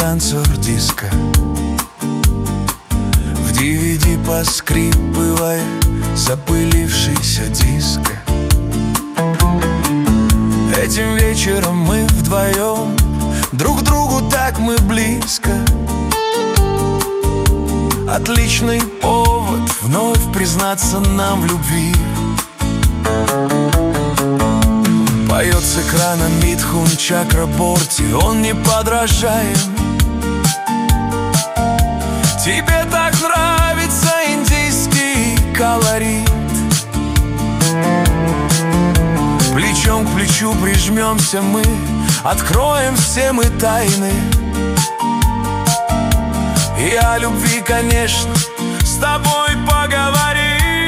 танцор диско. В DVD поскрипывая запылившийся диско. Этим вечером мы вдвоем, друг к другу так мы близко. Отличный повод вновь признаться нам в любви. Поет с экрана Митхун Чакраборти, он не подражаем. Тебе так нравится индийский колорит. Плечом к плечу прижмемся мы, откроем все мы тайны. И о любви, конечно, с тобой поговорим.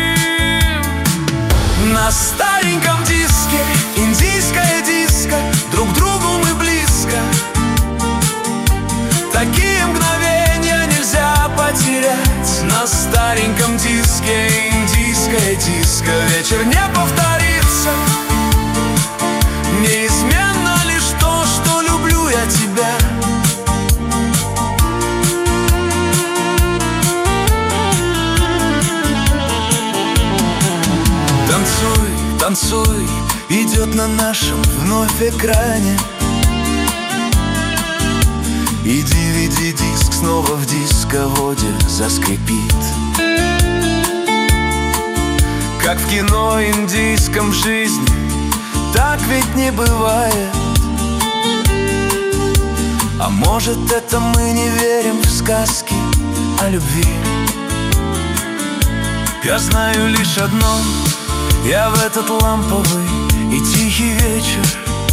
На стареньком диске индийское диско, друг к другу мы близко. Такие мгновения нельзя потерять. На стареньком диске индийское диско. Вечер не повторится. Неизменно лишь то, что люблю я тебя. Танцуй, танцуй, идет на нашем вновь экране. И DVD-диск снова в дисководе заскрипит. Как в кино индийском жизни, так ведь не бывает. А может, это мы не верим в сказки о любви? Я знаю лишь одно: я в этот ламповый и тихий вечер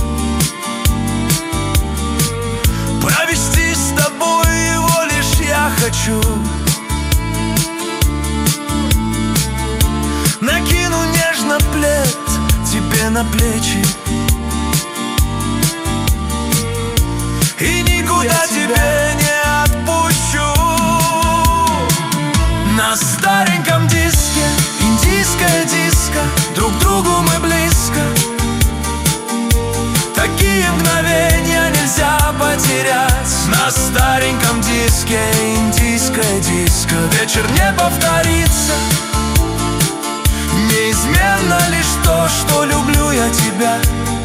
провести с тобой его лишь я хочу. Накину нежно плед тебе на плечи и никуда тебя не отпущу. На стареньком диске индийское диско, друг к другу мы близко. Такие мгновения нельзя потерять. На стареньком диске индийское диско. Вечер не повторится. Неизменно лишь то, что люблю я тебя.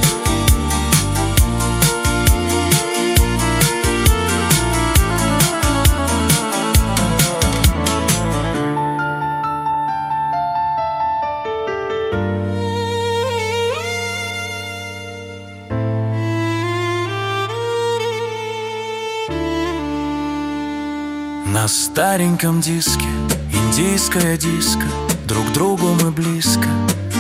На стареньком диске индийское диско, друг к другу мы близко.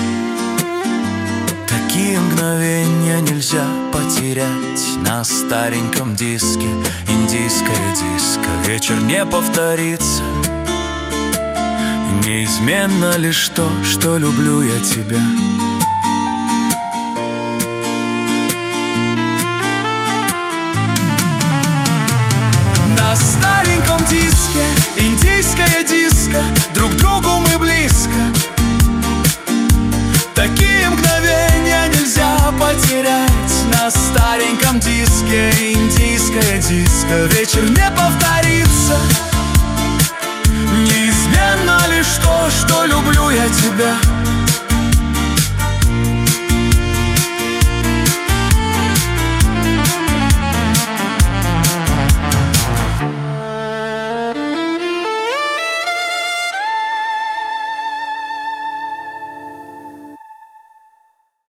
Такие мгновения нельзя потерять. На стареньком диске индийское диско. Вечер не повторится. Неизменно лишь то, что люблю я тебя. На стареньком диске индийское диско, друг к другу мы близко. Такие мгновения нельзя потерять. На стареньком диске индийское диско. Вечер не повторится. Неизменно лишь то, что люблю я тебя.